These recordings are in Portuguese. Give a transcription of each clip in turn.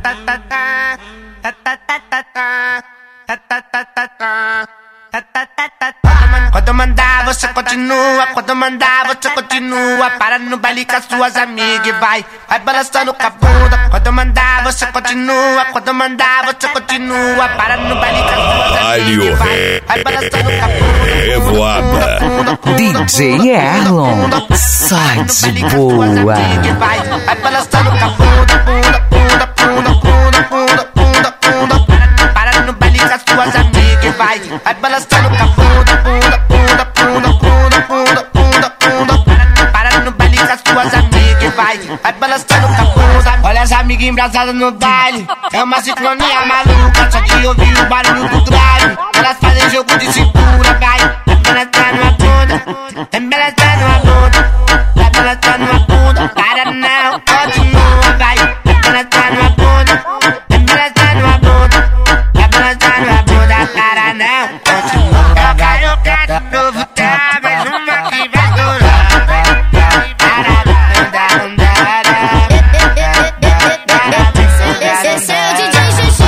Quando mandar você continua, quando mandar você continua. Para no baile com as suas amigas e vai balançando com a bunda. Quando mandar você continua, quando mandar você continua. Para no baile com as suas amigas e vai balançando com a bunda. DJ Erlon, sai de boa. Vai balançando com a bunda, para no baile com as suas amigas e vai balançando com a bunda. Para no baile com as suas amigas e vai balançando com a bunda. Olha as amigas embrasadas no baile, é uma sincronia maluca. Só de ouvir o barulho do drive, elas fazem jogo de cintura, vai balançando a bunda, balançando a bunda, balançando a bunda. Para não, continua, vai balançando a bunda, balançando a bunda, balançando a bunda. Para não, continua. Eu quero de novo, tá? Mais uma que vai durar. Esse é o DJ Xixi.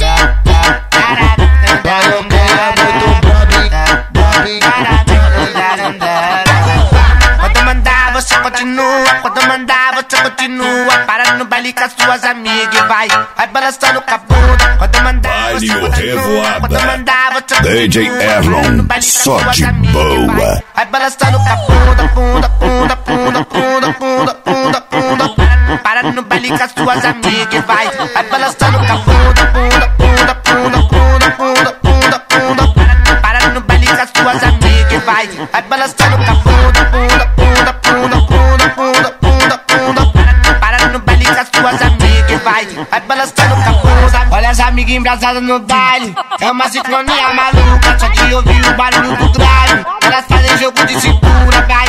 Quando mandar você continua, quando mandar você continua. Para no baile com as suas amigas e vai balançando com a bunda. Quando mandar você continua, quando mandar você continua. DJ Erlon, só de boa. Vai balançando com a bunda. Para no baile com as suas amigas e vai balançando com a bunda. Para no baile com as suas amigas e vai balançando com a bunda. Para no baile com as suas amigas e vai balançando com a bunda. Olha as amigas embrasadas no baile, é uma sincronia maluca. Só de ouvir o barulho do drive, elas fazem jogo de cintura, vai